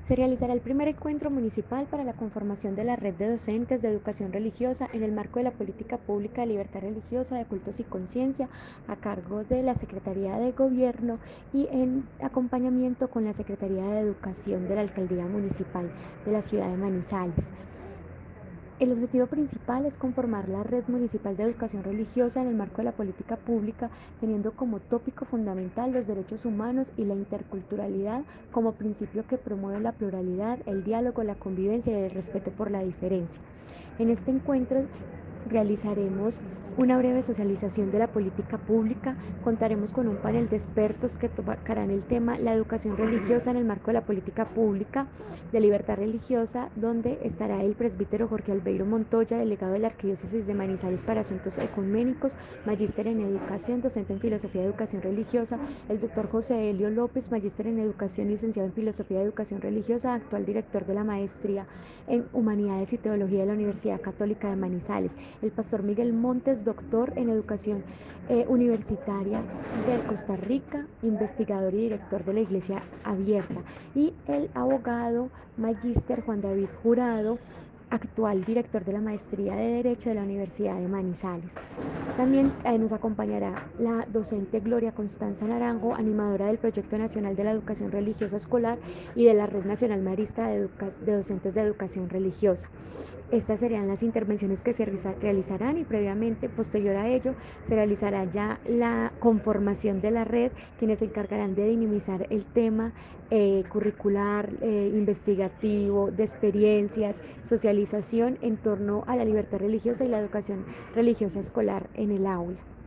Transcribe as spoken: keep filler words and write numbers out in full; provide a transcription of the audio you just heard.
Se realizará el primer encuentro municipal para la conformación de la red de docentes de educación religiosa en el marco de la política pública de libertad religiosa, de cultos y conciencia, a cargo de la Secretaría de Gobierno y en acompañamiento con la Secretaría de Educación de la Alcaldía Municipal de la ciudad de Manizales. El objetivo principal es conformar la Red Municipal de Educación Religiosa en el marco de la política pública, teniendo como tópico fundamental los derechos humanos y la interculturalidad como principio que promueve la pluralidad, el diálogo, la convivencia y el respeto por la diferencia. En este encuentro realizaremos una breve socialización de la política pública, contaremos con un panel de expertos que tocarán el tema la educación religiosa en el marco de la política pública de libertad religiosa, donde estará el presbítero Jorge Albeiro Montoya, delegado de la Arquidiócesis de Manizales para Asuntos Ecuménicos, magíster en Educación, docente en Filosofía de Educación Religiosa, el doctor José Elio López, magíster en Educación, licenciado en Filosofía de Educación Religiosa, actual director de la Maestría en Humanidades y Teología de la Universidad Católica de Manizales, el pastor Miguel Montes, doctor en Educación eh, Universitaria de Costa Rica, investigador y director de la Iglesia Abierta, y el abogado magíster Juan David Jurado, actual director de la Maestría de Derecho de la Universidad de Manizales. También eh, nos acompañará la docente Gloria Constanza Naranjo, animadora del Proyecto Nacional de la Educación Religiosa Escolar y de la Red Nacional Marista de, de Docentes de Educación Religiosa. Estas serían las intervenciones que se realizarán y previamente, posterior a ello, se realizará ya la conformación de la red, quienes se encargarán de dinamizar el tema eh, curricular, eh, investigativo, de experiencias, socialización en torno a la libertad religiosa y la educación religiosa escolar en el aula.